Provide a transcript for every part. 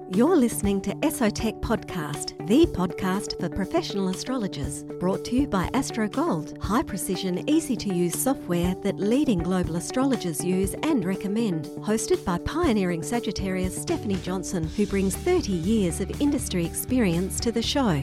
You're listening to Esotech Podcast, the podcast for professional astrologers, brought to you by AstroGold, high-precision, easy-to-use software that leading global astrologers use and recommend. Hosted by pioneering Sagittarius Stephanie Johnson, who brings 30 years of industry experience to the show.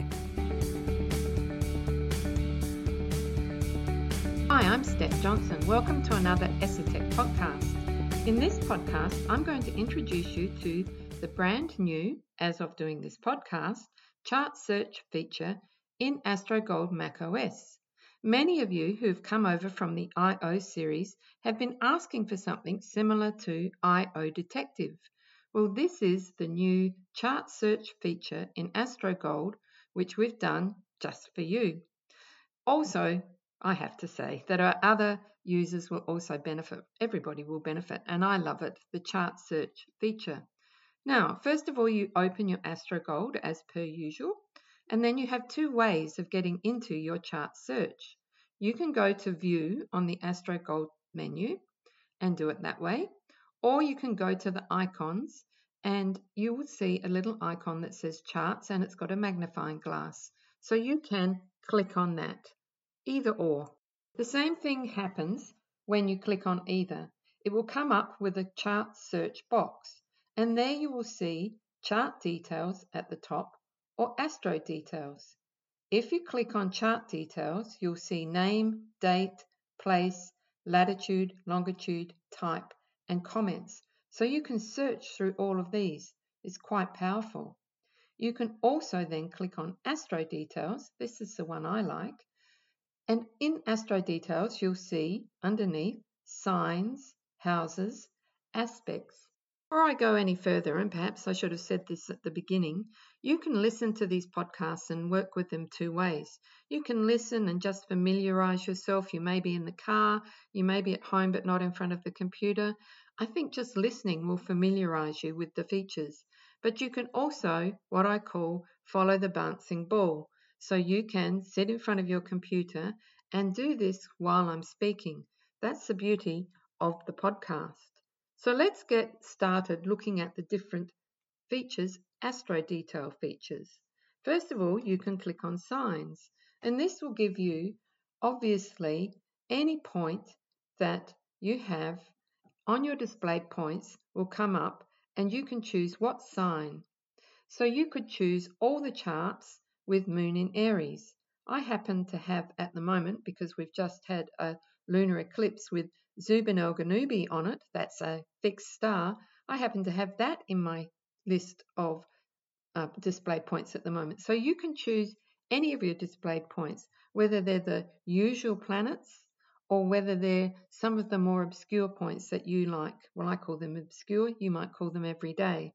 Hi, I'm Steph Johnson. Welcome to another Esotech Podcast. In this podcast, I'm going to introduce you to the brand new, as of doing this podcast, chart search feature in AstroGold macOS. Many of you who've come over from the IO series have been asking for something similar to IO Detective. Well, this is the new chart search feature in AstroGold, which we've done just for you. Also, I have to say that our other users will also benefit. Everybody will benefit, and I love it, the chart search feature. Now, first of all, you open your AstroGold as per usual, and then you have two ways of getting into your chart search. You can go to View on the AstroGold menu and do it that way, or you can go to the icons and you will see a little icon that says Charts and it's got a magnifying glass. So you can click on that, either or. The same thing happens when you click on either. It will come up with a chart search box. And there you will see chart details at the top or astro details. If you click on chart details, you'll see name, date, place, latitude, longitude, type, and comments. So you can search through all of these. It's quite powerful. You can also then click on astro details. This is the one I like. And in astro details, you'll see underneath signs, houses, aspects. Before I go any further, and perhaps I should have said this at the beginning, you can listen to these podcasts and work with them two ways. You can listen and just familiarise yourself. You may be in the car, you may be at home but not in front of the computer. I think just listening will familiarise you with the features. But you can also, what I call, follow the bouncing ball. So you can sit in front of your computer and do this while I'm speaking. That's the beauty of the podcast. So let's get started looking at the different features, astro detail features. First of all, you can click on signs, and this will give you, obviously, any point that you have on your displayed points will come up, and you can choose what sign. So you could choose all the charts with Moon in Aries. I happen to have at the moment, because we've just had a lunar eclipse with Zubin el-Ghannoubi on it, that's a fixed star, I happen to have that in my list of displayed points at the moment. So you can choose any of your displayed points, whether they're the usual planets or whether they're some of the more obscure points that you like. Well, I call them obscure, you might call them everyday.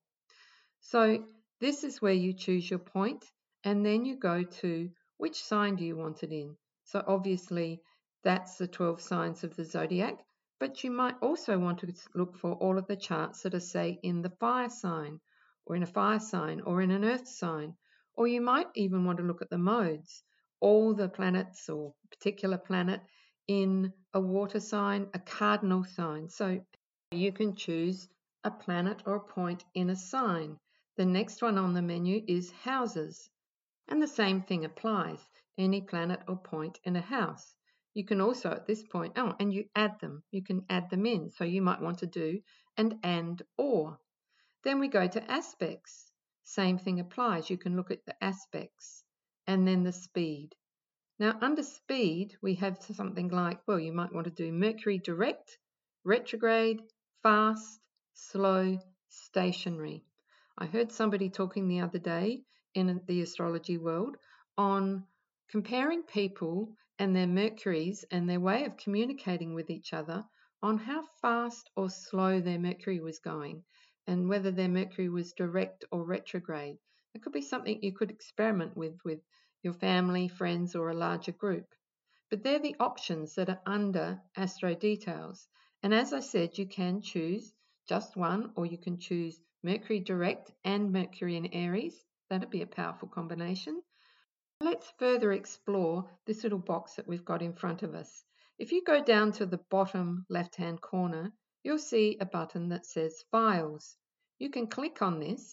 So this is where you choose your point, and then you go to which sign do you want it in. So obviously that's the 12 signs of the zodiac, but you might also want to look for all of the charts that are, say, in the fire sign, or in a fire sign, or in an earth sign, or you might even want to look at the modes, all the planets or particular planet in a water sign, a cardinal sign. So you can choose a planet or a point in a sign. The next one on the menu is houses, and the same thing applies, any planet or point in a house. You can also at this point, and you add them. You can add them in. So you might want to do an and or. Then we go to aspects. Same thing applies. You can look at the aspects and then the speed. Now under speed, we have something like, well, you might want to do Mercury direct, retrograde, fast, slow, stationary. I heard somebody talking the other day in the astrology world on comparing people and their Mercuries and their way of communicating with each other on how fast or slow their Mercury was going and whether their Mercury was direct or retrograde. It could be something you could experiment with your family, friends, or a larger group. But they're the options that are under Astro Details. And as I said, you can choose just one, or you can choose Mercury direct and Mercury in Aries. That'd be a powerful combination. Let's further explore this little box that we've got in front of us. If you go down to the bottom left-hand corner, you'll see a button that says Files. You can click on this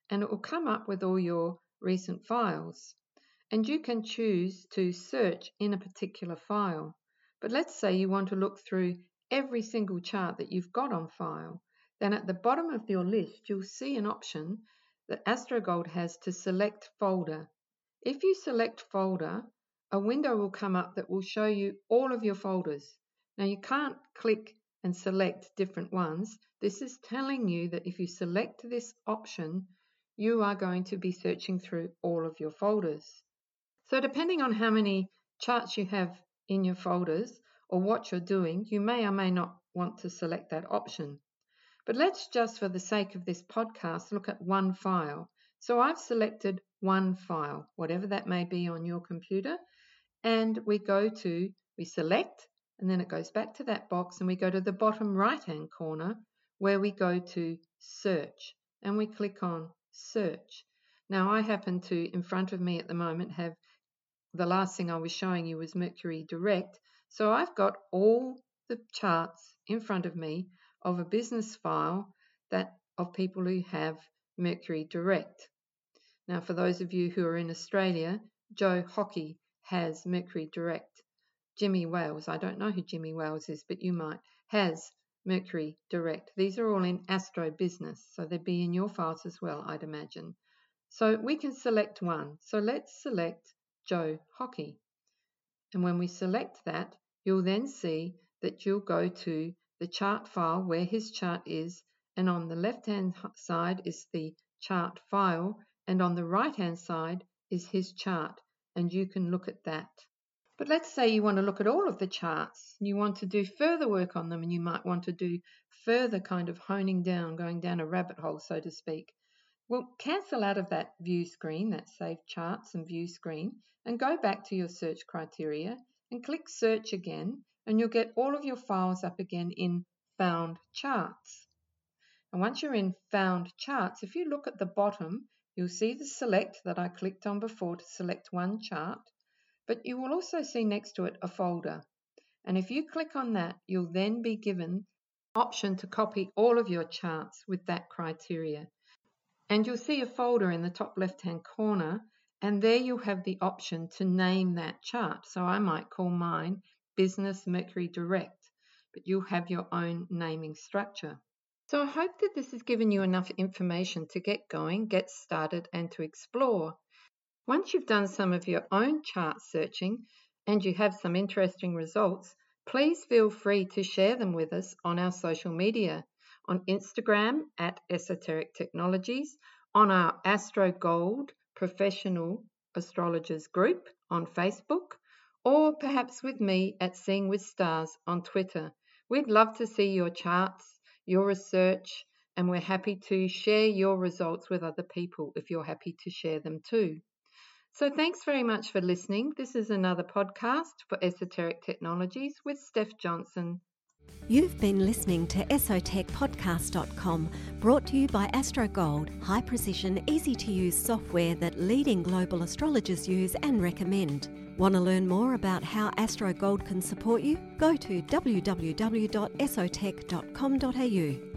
and it will come up with all your recent files. And you can choose to search in a particular file. But let's say you want to look through every single chart that you've got on file. Then at the bottom of your list, you'll see an option that AstroGold has to select folder. If you select folder, a window will come up that will show you all of your folders. Now you can't click and select different ones. This is telling you that if you select this option, you are going to be searching through all of your folders. So depending on how many charts you have in your folders or what you're doing, you may or may not want to select that option. But let's just, for the sake of this podcast, look at one file. So I've selected one file, whatever that may be on your computer, and we select, and then it goes back to that box, and we go to the bottom right-hand corner where we go to search, and we click on search. Now I happen to, in front of me at the moment, have the last thing I was showing you was Mercury Direct. So I've got all the charts in front of me of a business file of people who have Mercury Direct. Now, for those of you who are in Australia, Joe Hockey has Mercury Direct. Jimmy Wales, I don't know who Jimmy Wales is, but you might, has Mercury Direct. These are all in Astro Business, so they'd be in your files as well, I'd imagine. So we can select one. So let's select Joe Hockey. And when we select that, you'll then see that you'll go to the chart file where his chart is, and on the left-hand side is the chart file, and on the right-hand side is his chart, and you can look at that. But let's say you want to look at all of the charts, you want to do further work on them, and you might want to do further kind of honing down, going down a rabbit hole, so to speak. Well, cancel out of that view screen, that Save Charts and View screen, and go back to your search criteria and click Search again, and you'll get all of your files up again in Found Charts. And once you're in Found Charts, if you look at the bottom, you'll see the Select that I clicked on before to select one chart, but you will also see next to it a folder. And if you click on that, you'll then be given the option to copy all of your charts with that criteria. And you'll see a folder in the top left-hand corner, and there you'll have the option to name that chart. So I might call mine Business Mercury Direct, but you'll have your own naming structure. So I hope that this has given you enough information to get going, get started, and to explore. Once you've done some of your own chart searching and you have some interesting results, please feel free to share them with us on our social media. On Instagram at Esoteric Technologies, on our AstroGold Professional Astrologers group on Facebook, or perhaps with me at Seeing with Stars on Twitter. We'd love to see your charts, your research, and we're happy to share your results with other people if you're happy to share them too. So thanks very much for listening. This is another podcast for Esoteric Technologies with Steph Johnson. You've been listening to esotechpodcast.com, brought to you by AstroGold, high-precision, easy-to-use software that leading global astrologers use and recommend. Want to learn more about how AstroGold can support you? Go to www.esotech.com.au.